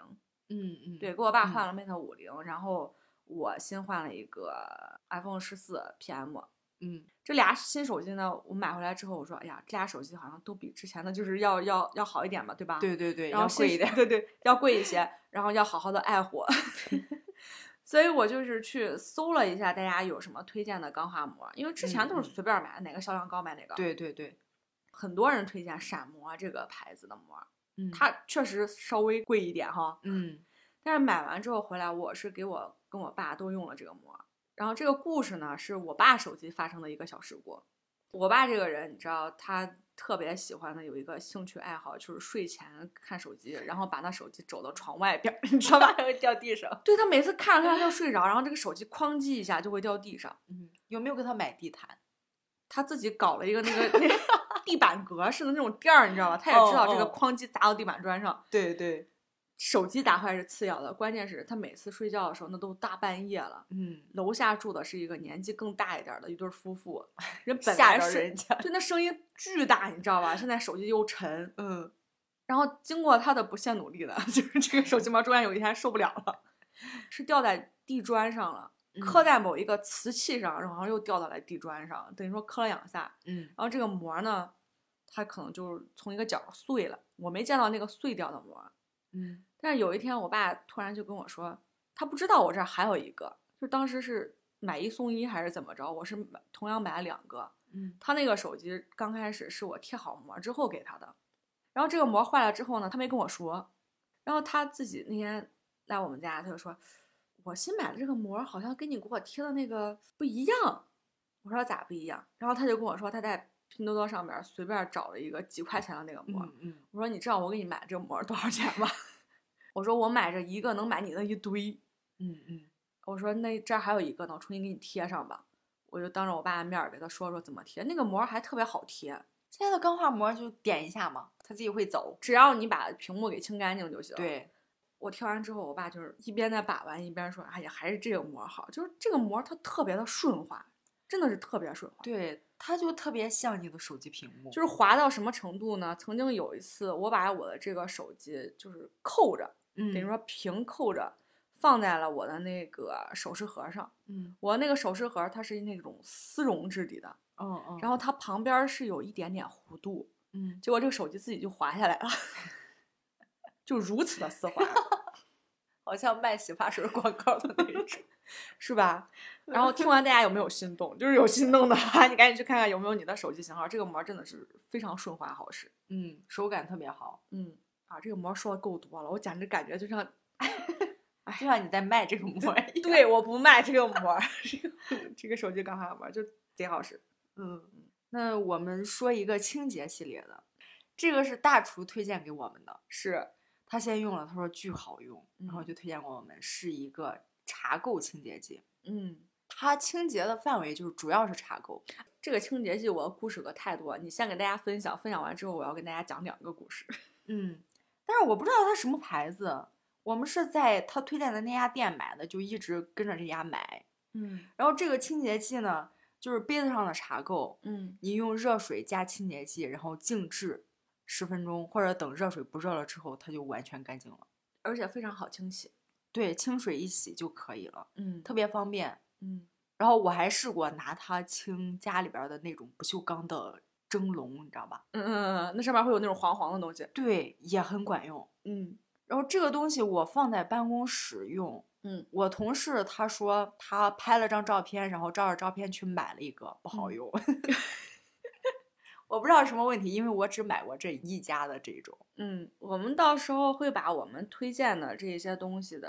S1: 50，对，给我爸换了 Mate 50，然后我新换了一个 iPhone 14 PM。这俩新手机呢，我买回来之后，我说，哎呀，这俩手机好像都比之前的就是要好一点嘛，对吧？
S2: 对，
S1: 然后
S2: 贵一点，
S1: 对，要贵一些，然后要好好的爱护。所以我就是去搜了一下大家有什么推荐的钢化膜，因为之前都是随便买，哪个销量高买哪个。
S2: 对，
S1: 很多人推荐闪膜这个牌子的膜，它确实稍微贵一点哈，但是买完之后回来，我是跟我爸都用了这个膜。然后这个故事呢，是我爸手机发生的一个小事故。我爸这个人，你知道，他特别喜欢的有一个兴趣爱好，就是睡前看手机，然后把那手机走到床外边，你知道吧？
S2: 还会掉地上。
S1: 对，他每次看着就睡着，然后这个手机哐叽一下就会掉地上。
S2: 有没有给他买地毯？
S1: 他自己搞了一个那个地板格式的那种垫儿，你知道吧？他也知道这个哐叽砸到地板砖上。
S2: 对。
S1: 手机打坏是次要的，关键是他每次睡觉的时候，那都大半夜了。楼下住的是一个年纪更大一点的一对夫妇，人本来是
S2: 人家，
S1: 对，那声音巨大，你知道吧？现在手机又沉，然后经过他的不懈努力的，就是这个手机膜终于有一天受不了了，是掉在地砖上了，磕在某一个瓷器上，然后又掉到了地砖上，等于说磕了2下。然后这个膜呢，它可能就是从一个角碎了，我没见到那个碎掉的膜。但是有一天我爸突然就跟我说，他不知道我这儿还有一个，就当时是买1送1还是怎么着，我是同样买了2个。他那个手机刚开始是我贴好膜之后给他的，然后这个膜坏了之后呢，他没跟我说，然后他自己那天来我们家，他就说，我新买的这个膜好像跟你给我贴的那个不一样。我说咋不一样？然后他就跟我说他在拼多多上面随便找了一个几块钱的那个膜。我说你知道我给你买这个膜多少钱吗？我说我买这一个能买你的一堆。我说那这儿还有一个呢，我重新给你贴上吧。我就当着我爸的面给他说怎么贴，那个膜还特别好贴。
S2: 现在的钢化膜就点一下嘛，它自己会走，
S1: 只要你把屏幕给清干净就行。
S2: 对，
S1: 我贴完之后，我爸就是一边在把玩一边说，哎呀，还是这个膜好，就是这个膜它特别的顺滑，真的是特别顺滑。
S2: 对，它就特别像你的手机屏幕，
S1: 就是滑到什么程度呢？曾经有一次，我把我的这个手机就是扣着，等于说平扣着，放在了我的那个首饰盒上。我那个首饰盒它是那种丝绒质地的，然后它旁边是有一点点弧度，结果这个手机自己就滑下来了，就如此的丝滑，
S2: 好像卖洗发水广告的那种。
S1: 是吧？然后听完大家有没有心动？就是有心动的话，你赶紧去看看有没有你的手机型号。这个膜真的是非常顺滑好使，
S2: 手感特别好。
S1: 这个膜说的够多了，我简直感觉就像，
S2: 就像你在卖这个膜一样。
S1: 对，我不卖这个膜，这个手机钢化膜就贼好使。
S2: 那我们说一个清洁系列的，这个是大厨推荐给我们的，
S1: 是
S2: 他先用了，他说巨好用，然后就推荐给我们，是一个茶垢清洁剂。它清洁的范围就是主要是茶垢。
S1: 这个清洁剂我的故事可太多，你先给大家分享完之后，我要跟大家讲2个故事。
S2: 但是我不知道它什么牌子，我们是在他推荐的那家店买的，就一直跟着这家买。然后这个清洁剂呢，就是杯子上的茶垢，你用热水加清洁剂，然后静置10分钟，或者等热水不热了之后，它就完全干净了，
S1: 而且非常好清洗。
S2: 对，清水一洗就可以了，特别方便。然后我还试过拿它清家里边的那种不锈钢的蒸笼，你知道吧？
S1: 那上面会有那种黄黄的东西。
S2: 对，也很管用。然后这个东西我放在办公室用。我同事他说他拍了张照片，然后照着照片去买了一个，不好用。我不知道什么问题，因为我只买过这一家的这种。
S1: 我们到时候会把我们推荐的这些东西的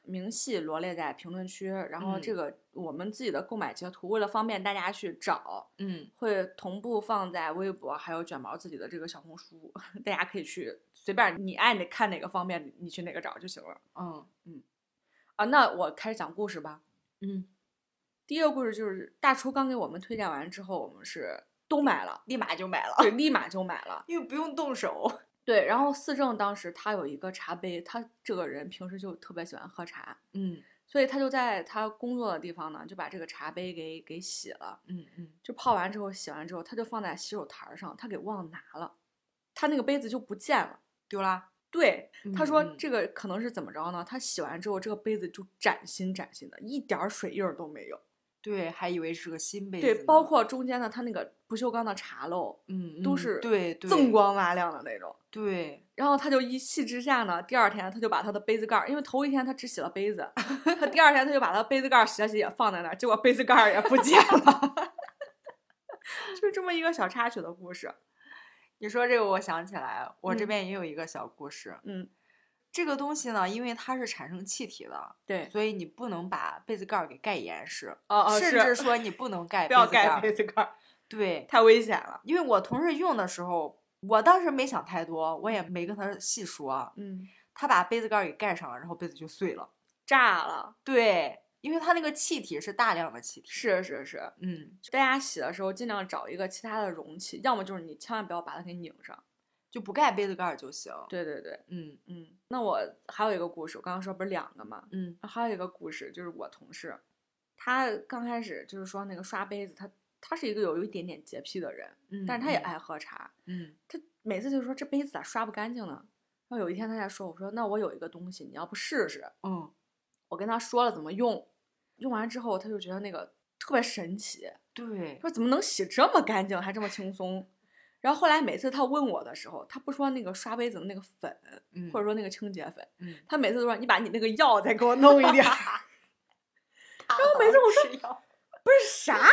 S1: 明细罗列在评论区，然后这个我们自己的购买截图，为了方便大家去找，会同步放在微博还有卷毛自己的这个小红书，大家可以去随便你爱你看哪个方便你去哪个找就行了。那我开始讲故事吧。第一个故事就是大厨刚给我们推荐完之后，我们是都买了，
S2: 立马就买了。
S1: 对，立马就买了，
S2: 因为不用动手。
S1: 对，然后思政当时他有一个茶杯，他这个人平时就特别喜欢喝茶，所以他就在他工作的地方呢，就把这个茶杯给洗了，就泡完之后洗完之后，他就放在洗手台上，他给忘拿了，他那个杯子就不见了，
S2: 丢啦。
S1: 对，他说这个可能是怎么着呢？他洗完之后，这个杯子就崭新崭新的，一点水印都没有。
S2: 对，还以为是个新杯子。
S1: 对，包括中间的它那个不锈钢的茶漏，都是
S2: 对
S1: 锃光瓦亮的那种。
S2: 对，
S1: 然后他就一气之下呢，第二天他就把他的杯子盖，因为头一天他只洗了杯子，他第二天他就把他杯子盖洗了洗也放在那儿，结果杯子盖也不见了。就这么一个小插曲的故事。
S2: 你说这个我想起来，我这边也有一个小故事。这个东西呢，因为它是产生气体的，
S1: 对，
S2: 所以你不能把杯子盖给盖严实，
S1: 甚
S2: 至说你不能盖
S1: 不要盖杯子盖，
S2: 对，
S1: 太危险了。
S2: 因为我同事用的时候，我当时没想太多，我也没跟他细说，他把杯子盖给盖上了，然后杯子就碎了，
S1: 炸了。
S2: 对，因为它那个气体是大量的气体。
S1: 是，大家洗的时候尽量找一个其他的容器，要么就是你千万不要把它给拧上。
S2: 就不盖杯子盖就行。
S1: 对，那我还有一个故事，我刚刚说不是2个吗？还有一个故事就是我同事，他刚开始就是说那个刷杯子，他是一个有一点点洁癖的人，但是他也爱喝茶，他每次就说这杯子咋刷不干净呢？然后有一天他在说，我说那我有一个东西，你要不试试？我跟他说了怎么用，用完之后他就觉得那个特别神奇，
S2: 对，
S1: 说怎么能洗这么干净，还这么轻松。然后后来每次他问我的时候，他不说那个刷杯子的那个粉，或者说那个清洁粉，他每次都说你把你那个药再给我弄一点。然后每次我说不是啥，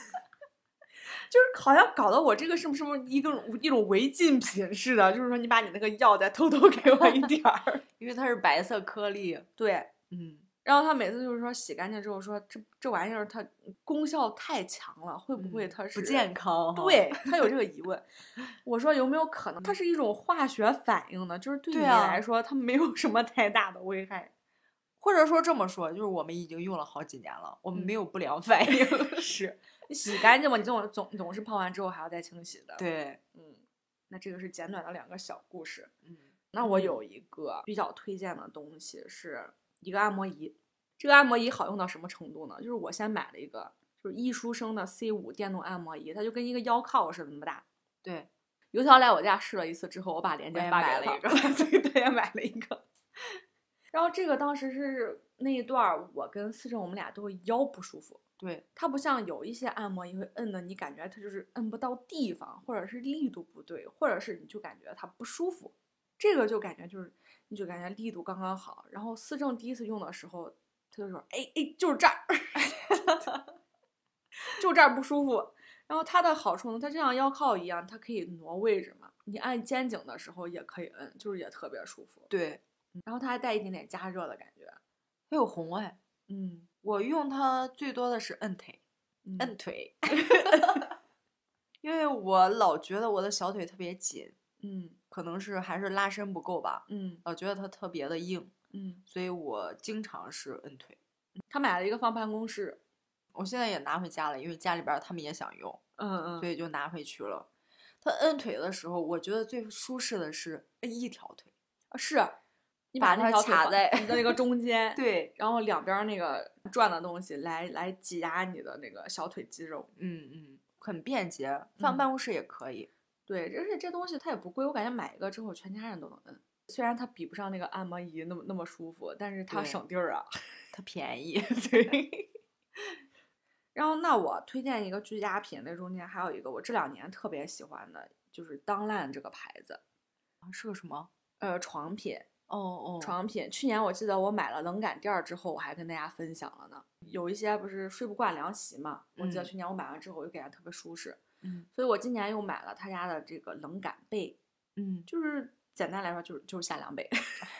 S1: 就是好像搞得我这个是不是一种违禁品似的，就是说你把你那个药再偷偷给我一点儿，
S2: 因为它是白色颗粒。
S1: 对，然后他每次就是说洗干净之后说这玩意儿它功效太强了，会不会它是
S2: 不健康？
S1: 对，他有这个疑问。我说有没有可能它是一种化学反应呢？就是对你来说它没有什么太大的危害，
S2: 或者说这么说，就是我们已经用了好几年了，我们没有不良反应。
S1: 是你洗干净嘛？你总是泡完之后还要再清洗的。
S2: 对，
S1: 那这个是简短的2个小故事。那我有一个比较推荐的东西是一个按摩仪。这个按摩仪好用到什么程度呢？就是我先买了一个就是艺舒生的 C5 电动按摩仪，它就跟一个腰靠似的那么大。
S2: 对，
S1: 油条来我家试了一次之后，我把链接发给他，对，他也买了一个。然后这个当时是那一段我跟思政我们俩都会腰不舒服。
S2: 对，
S1: 它不像有一些按摩仪会摁的你感觉它就是摁不到地方，或者是力度不对，或者是你就感觉它不舒服。这个就感觉就是你就感觉力度刚刚好。然后思政第一次用的时候他就说哎就是这儿就这儿不舒服。然后它的好处呢，它就像腰靠一样，它可以挪位置嘛，你按肩颈的时候也可以摁，就是也特别舒服。
S2: 对，
S1: 然后它还带一点点加热的感觉，
S2: 还有红哎。我用它最多的是摁腿，因为我老觉得我的小腿特别紧，可能是还是拉伸不够吧，老觉得它特别的硬，所以我经常是摁腿。
S1: 他买了一个放办公室，
S2: 我现在也拿回家了，因为家里边他们也想用，所以就拿回去了。他摁腿的时候，我觉得最舒适的是摁一条腿，
S1: 是你把
S2: 它卡在
S1: 你的那个中间，
S2: 对，
S1: 然后两边那个转的东西来挤压你的那个小腿肌肉，
S2: 很便捷，放办公室也可以。
S1: 对，而且这东西它也不贵，我感觉买一个之后全家人都能摁。虽然它比不上那个按摩仪那么舒服，但是它省地儿啊，
S2: 它便宜。
S1: 对。然后那我推荐一个居家品，那中间还有一个我这2年特别喜欢的，就是当烂这个牌子。
S2: 是个什么？
S1: 床品。
S2: 哦，
S1: 床品。去年我记得我买了冷感垫儿之后，我还跟大家分享了呢。有一些不是睡不惯凉席嘛，我记得去年我买完之后我就感觉特别舒适，所以我今年又买了他家的这个冷感被，就是简单来说就是夏凉被。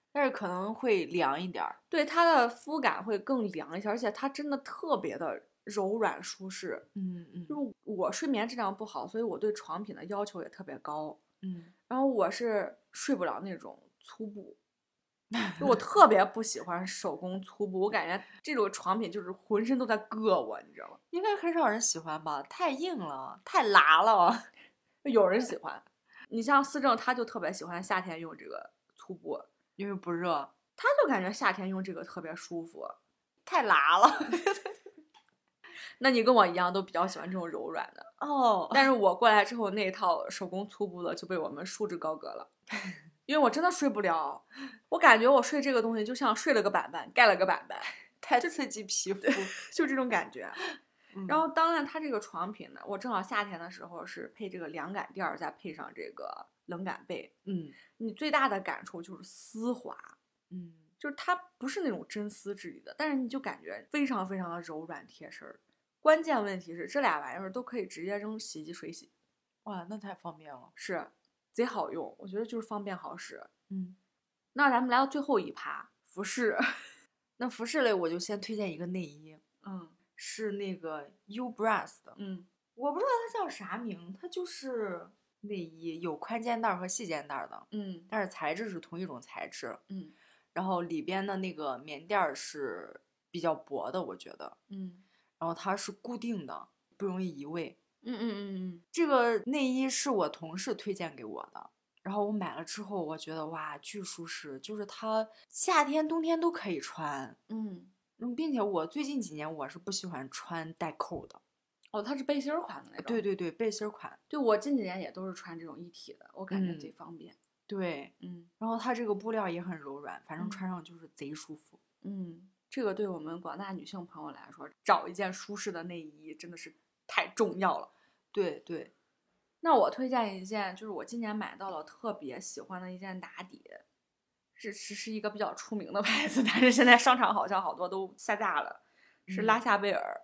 S2: 但是可能会凉一点儿。
S1: 对，它的肤感会更凉一些，而且它真的特别的柔软舒适。就是我睡眠质量不好，所以我对床品的要求也特别高。然后我是睡不了那种粗布，就我特别不喜欢手工粗布，我感觉这种床品就是浑身都在硌我，你知道吗？
S2: 应该很少人喜欢吧？太硬了，太拉了。
S1: 有人喜欢，你像思政，他就特别喜欢夏天用这个粗布，
S2: 因为不热，
S1: 他就感觉夏天用这个特别舒服。
S2: 太拉了。
S1: 那你跟我一样，都比较喜欢这种柔软的
S2: 哦。
S1: 但是我过来之后，那一套手工粗布的就被我们束之高阁了，因为我真的睡不了。我感觉我睡这个东西就像睡了个板板，盖了个板板，
S2: 太刺激皮肤，
S1: 就这种感觉。然后当然它这个床品呢，我正好夏天的时候是配这个凉感垫，再配上这个冷感被。你最大的感触就是丝滑。就是它不是那种真丝质地的，但是你就感觉非常非常的柔软贴身。关键问题是这俩玩意儿都可以直接扔洗衣机水洗。
S2: 哇，那太方便了。
S1: 是，贼好用，我觉得就是方便好使。那咱们来到最后一趴，服饰。
S2: 那服饰类我就先推荐一个内衣。是那个 Ubras 的。我不知道它叫啥名，它就是内衣，有宽肩带和细肩带的。但是材质是同一种材质。然后里边的那个棉垫是比较薄的，我觉得。然后它是固定的，不容易移位。这个内衣是我同事推荐给我的，然后我买了之后，我觉得哇，巨舒适，就是它夏天冬天都可以穿。并且我最近几年我是不喜欢穿带扣的。
S1: 哦，它是背心款的那种。
S2: 对对对，背心款。
S1: 对，我近几年也都是穿这种一体的，我感觉贼方便。
S2: 对，然后它这个布料也很柔软，反正穿上就是贼舒服。
S1: 这个对我们广大女性朋友来说，找一件舒适的内衣真的是太重要了。
S2: 对对。
S1: 那我推荐一件，就是我今年买到了特别喜欢的一件打底，是一个比较出名的牌子，但是现在商场好像好多都下架了，是拉夏贝尔。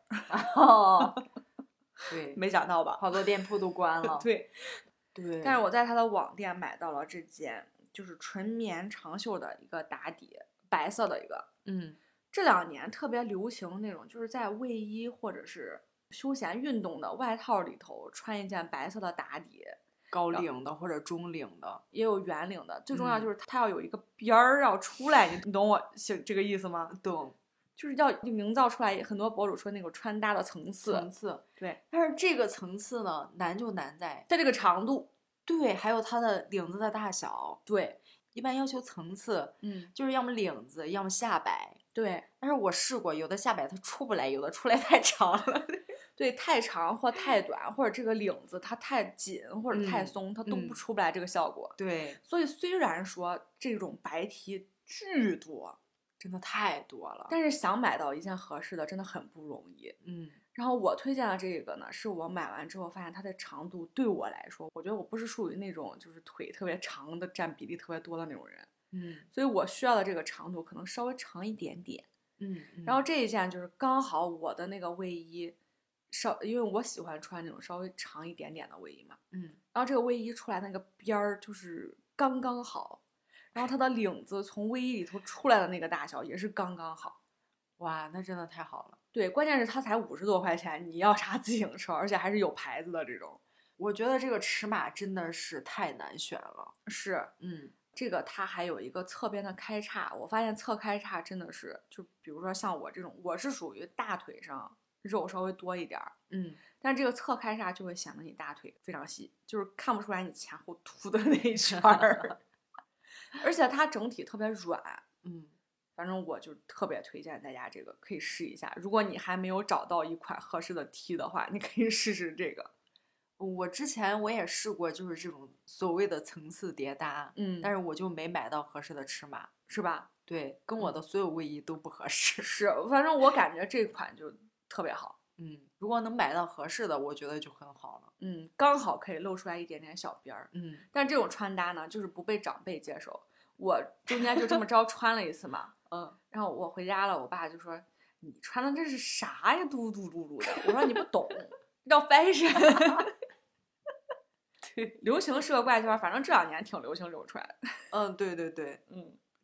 S2: 对，
S1: 没想到吧？
S2: 好多店铺都关了。
S1: 对。但是我在它的网店买到了这件，就是纯棉长袖的一个打底，白色的一个。这2年特别流行那种，就是在卫衣或者是休闲运动的外套里头穿一件白色的打底，
S2: 高领的或者中领的，
S1: 也有圆领的。最重要就是它要有一个边儿要出来，你懂我这个意思吗？
S2: 懂。
S1: 就是要营造出来很多博主说那种穿搭的层次。对。
S2: 但是这个层次呢，难就难在
S1: 它这个长度。
S2: 对，还有它的领子的大小。
S1: 对。
S2: 一般要求层次，就是要么领子，要么下摆。
S1: 对。
S2: 但是我试过，有的下摆它出不来，有的出来太长了。
S1: 对，太长或太短，或者这个领子它太紧或者太松，它都不出不来这个效果。
S2: 对。
S1: 所以虽然说这种白 T 巨多，
S2: 真的太多了，
S1: 但是想买到一件合适的真的很不容易。然后我推荐的这个呢，是我买完之后发现它的长度对我来说，我觉得我不是属于那种就是腿特别长的占比例特别多的那种人。所以我需要的这个长度可能稍微长一点点。然后这一件就是刚好我的那个卫衣因为我喜欢穿那种稍微长一点点的卫衣嘛。然后这个卫衣出来那个边儿就是刚刚好，然后它的领子从卫衣里头出来的那个大小也是刚刚好。
S2: 哇，那真的太好了。
S1: 对，关键是它才50多块钱，你要啥自行车，而且还是有牌子的这种。
S2: 我觉得这个尺码真的是太难选了。
S1: 是。这个它还有一个侧边的开叉，我发现侧开叉真的是，就比如说像我这种，我是属于大腿上肉稍微多一点儿。但是这个侧开叉就会显得你大腿非常细，就是看不出来你前后凸的那一圈儿。而且它整体特别软。反正我就特别推荐大家这个可以试一下，如果你还没有找到一款合适的 T 的话，你可以试试这个。
S2: 我之前我也试过，就是这种所谓的层次叠搭。但是我就没买到合适的尺码，
S1: 是吧？
S2: 对，跟我的所有卫衣都不合适。
S1: 是，反正我感觉这款就特别好。
S2: 如果能买到合适的，我觉得就很好了。
S1: 刚好可以露出来一点点小边儿。但这种穿搭呢，就是不被长辈接受。我中间就这么着穿了一次嘛。然后我回家了，我爸就说：“你穿的这是啥呀？嘟嘟嘟嘟的。”我说：“你不懂，叫 fashion。”对，流行是个怪圈，反正这2年挺流行流出来的。
S2: 对对对。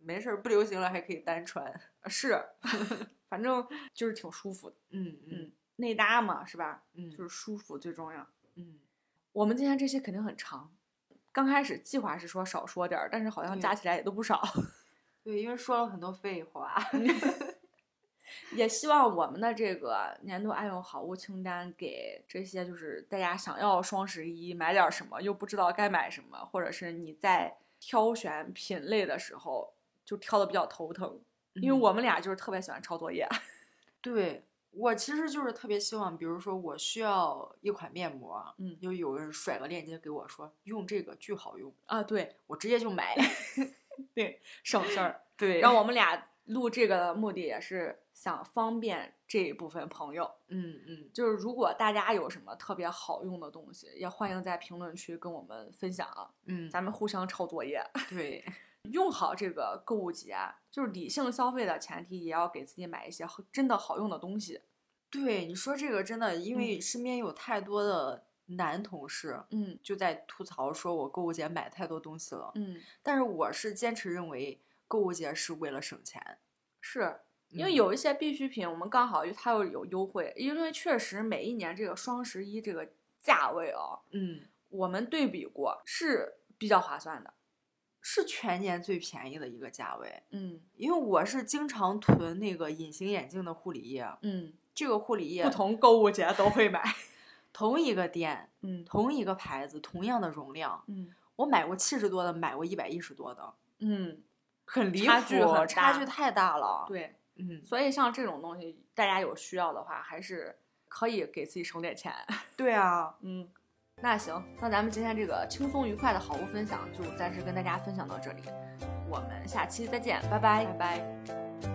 S2: 没事不流行了还可以单穿。
S1: 是，反正就是挺舒服的。内搭嘛，是吧？就是舒服最重要。我们今天这期肯定很长，刚开始计划是说少说点，但是好像加起来也都不少。
S2: 对，因为说了很多废话。
S1: 也希望我们的这个年度爱用好物清单给这些就是大家想要双11买点什么又不知道该买什么，或者是你在挑选品类的时候就挑的比较头疼，因为我们俩就是特别喜欢抄作业。
S2: 对，我其实就是特别希望，比如说我需要一款面膜，就有人甩个链接给我说用这个巨好用
S1: 啊，对，
S2: 我直接就买。
S1: 对，省事儿。
S2: 对，
S1: 然后我们俩录这个的目的也是想方便这一部分朋友。就是如果大家有什么特别好用的东西，也欢迎在评论区跟我们分享。咱们互相抄作业。
S2: 对，
S1: 用好这个购物节，就是理性消费的前提，也要给自己买一些真的好用的东西。
S2: 对，你说这个真的，因为身边有太多的男同事，就在吐槽说我购物节买太多东西了。但是我是坚持认为购物节是为了省钱。
S1: 是因为有一些必需品我们刚好它又有优惠，因为确实每一年这个双11这个价位啊，我们对比过是比较划算的，
S2: 是全年最便宜的一个价位。因为我是经常囤那个隐形眼镜的护理液。这个护理液
S1: 不同购物节都会买。
S2: 同一个店，同一个牌子，同样的容量，我买过70多的，买过110多的。很离谱，差距太大了。
S1: 对，所以像这种东西，大家有需要的话，还是可以给自己省点钱。
S2: 对啊，
S1: 那行，那咱们今天这个轻松愉快的好物分享就暂时跟大家分享到这里，我们下期再见，拜拜，
S2: 拜拜。